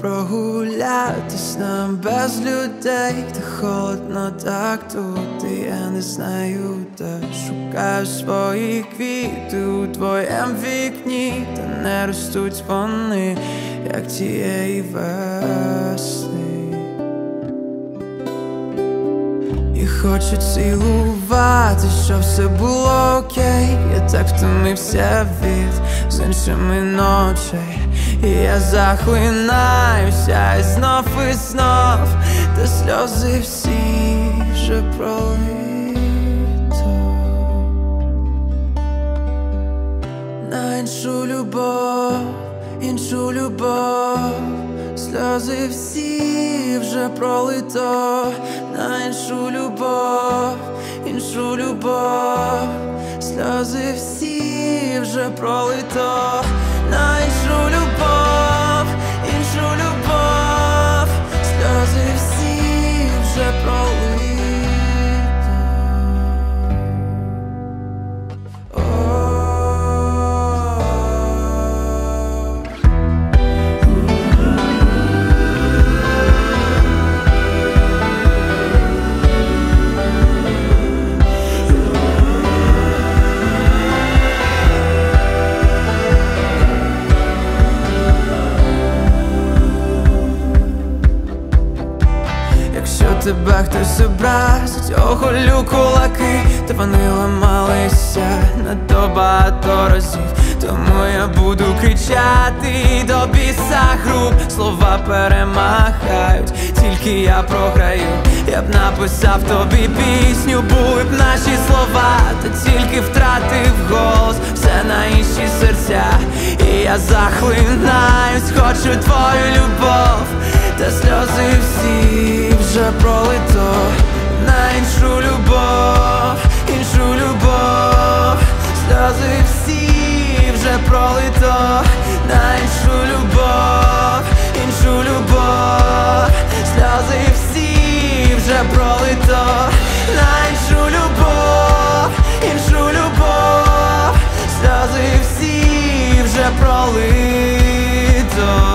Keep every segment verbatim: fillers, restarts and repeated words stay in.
прогулятись нам без людей, де холодно так тут, і я не знаю, де шукаю свої квіти у твоєм вікні, та не ростуть вони, як тієї весни. І хочу цілувати, щоб все було окей. Я так втомився від з іншими ночей, і я захлинаюся і знов і знов, та сльози всі вже пролито. На іншу любов, іншу любов, сльози всі вже пролито. На іншу любов, іншу любов, сльози всі вже пролито. На іншу любов, іншу любов, сльози всі вже пролито. Тебе хтось образить, оголю кулаки, та вони ламалися надто багато разів. Тому я буду кричати до біса груп, слова перемагають, тільки я програю. Я б написав тобі пісню, були б наші слова, та тільки втратив голос, все на інші серця. І я захлинаюсь, хочу твою любов, та сльози всі вже пролито. На іншу любов, іншу любов, сльози всі вже пролито. На іншу любов, іншу любов, сльози всі вже пролито. На іншу любов, іншу любов, сльози всі вже пролито.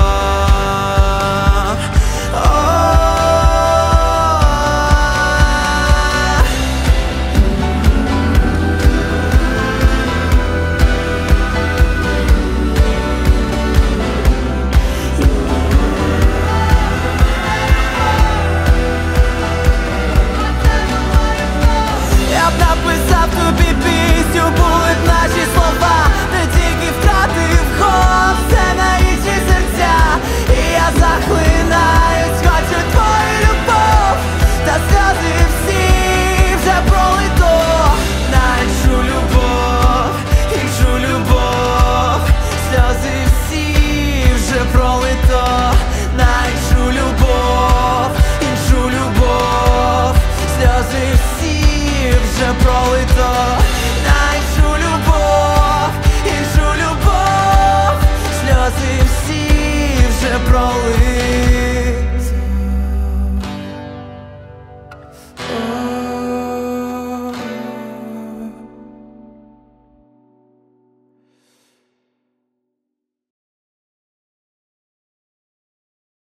Були б наші слова, не тільки втратив голос, все на інші серця. І я захлинаюсь, хочу твою любов, та сльози всі вже пролито. На іншу любов, іншу любов, сльози всі вже пролито. На іншу любов, іншу любов, сльози всі вже пролито. Сльози всі вже пролито.